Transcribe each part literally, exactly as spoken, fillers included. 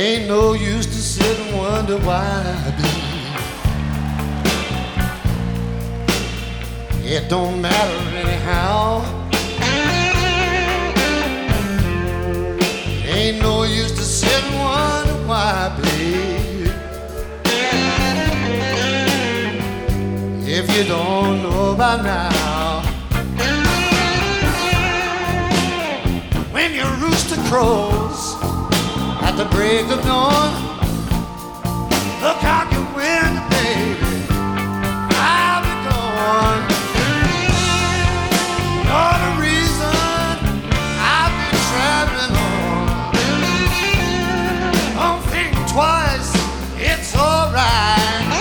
Ain't no use to sit and wonder why, baby. It don't matter anyhow. Ain't no use to sit and wonder why, baby. If you don't know by now, when your rooster crows at the break of dawn, look out your window, baby, I'll be gone. You're the reason I've been traveling on. Don't think twice, it's alright.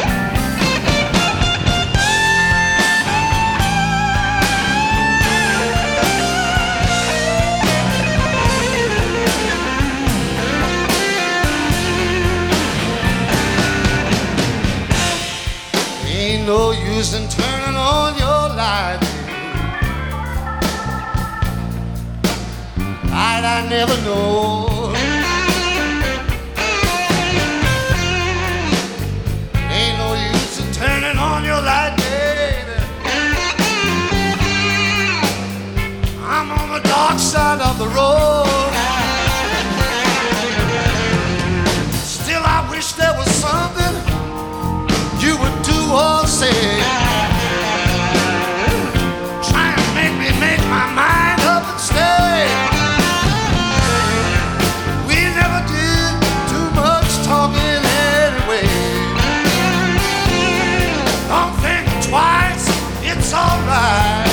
Ain't no use in turning on your light. Light I never know. Ain't no use in turning on your light, baby. I'm on the dark side of the road. Still I wish there was something you would do or say, try and make me make my mind up and stay. We never did too much talking anyway. Don't think twice, it's alright.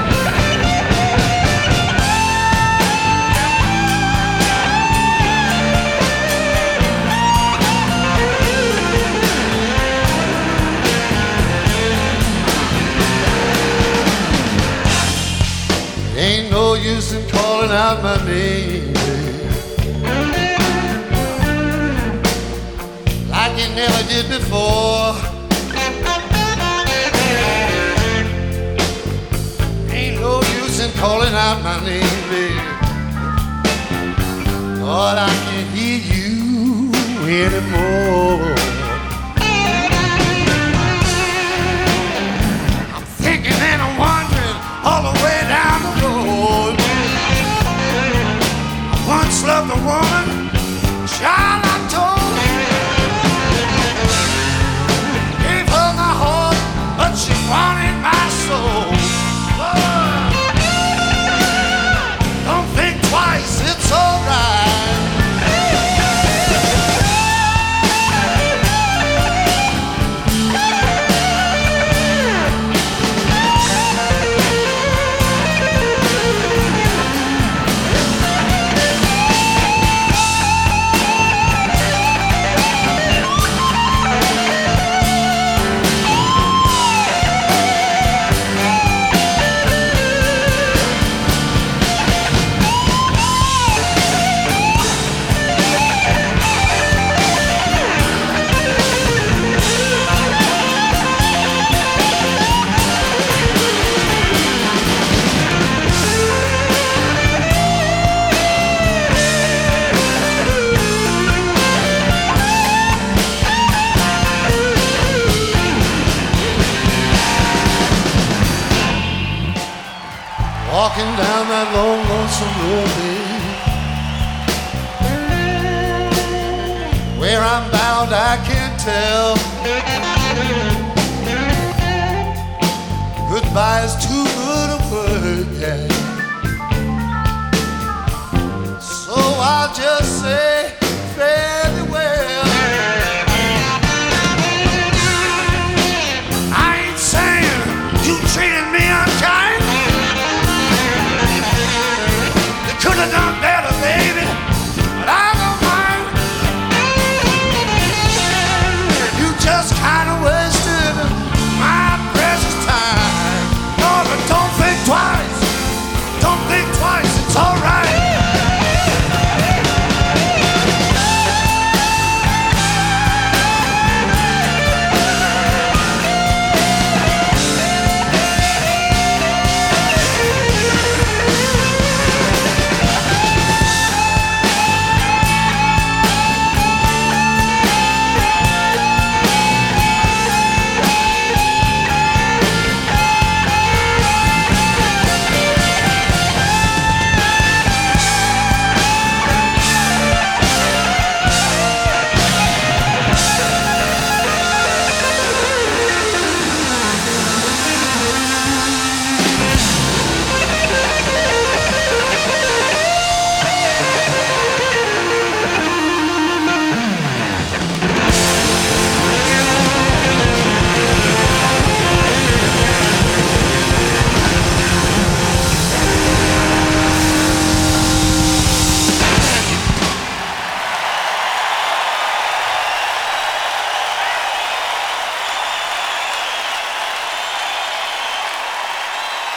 Ain't no use in calling out my name like you never did before. Ain't no use in calling out my name, baby. Lord, I can't hear you anymore. I'm thinking and I'm wondering all the way down the road. I once loved a woman, child I told. Gave her my heart, but she wanted my soul. Lord, don't think twice, it's alright. Walking down that long, lonesome road, babe. Where I'm bound, I can't tell. Goodbye is too good a word, yeah. So I'll just say